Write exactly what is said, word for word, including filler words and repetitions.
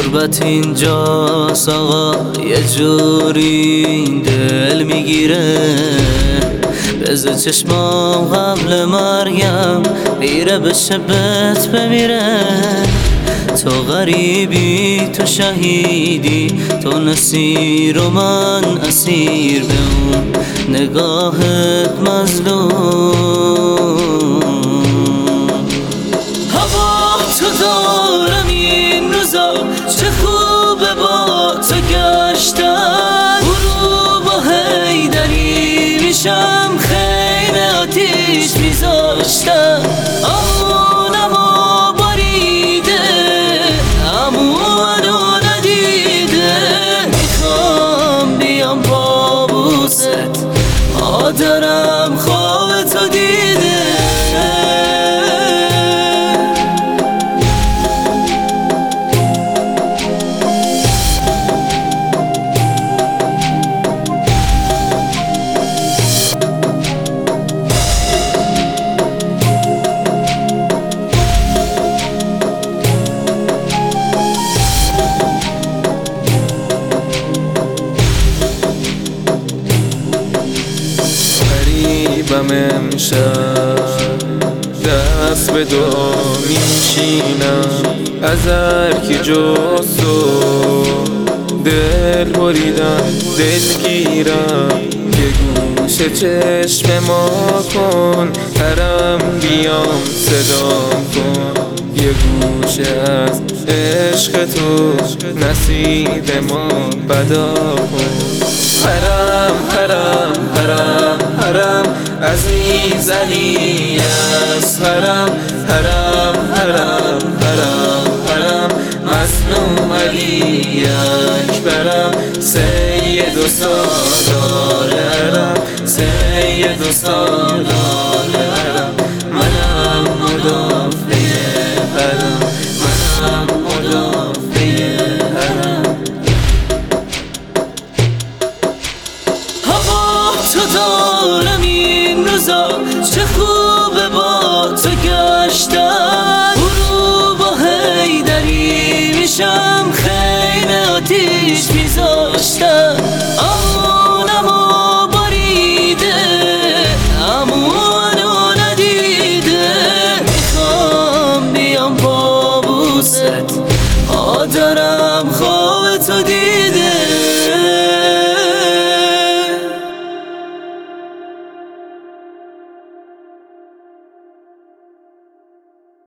غربت اینجاست آقا، یه جوری دل میگیره. بذار چشمام قبل مرگم میره به شبت بمیره. تو غریبی تو شهیدی، تو نصیر و من اسیر، به اون نگاهت مظلوم. هوا تو دارم این روزا، چه خوبه با تو گشتن. برو با حیدری میشم خیلی آتیش میذاشتم. آمونم و باریده امونو ندیده. میخوام بیام بابوست، مادرم خواب تو دیده. غریبم امشب، دست به دعا میشینم. از هرکی جز تو دل بریدم، دلگیرم. یه گوشه چشم ما کن، حرم بیام صدام کن. یه گوشه از عشق تو نصیب ما بدا کن. حرم حرم حرم حرم عزیز علی است. حرم حرم حرم حرم حرم مظلوم علی اکبرم. سید و سالار حرم، سید و سالار حرم. منم مدافع حرم، منم مدافع حرم. تو دارم این روزا، چه خوبه با تو گشتن. برو با حیدری میشم خیلی آتیش میذاشتم. آمونم و باریده امونو ندیده. میخوام بیام بابوست، مادرم خواب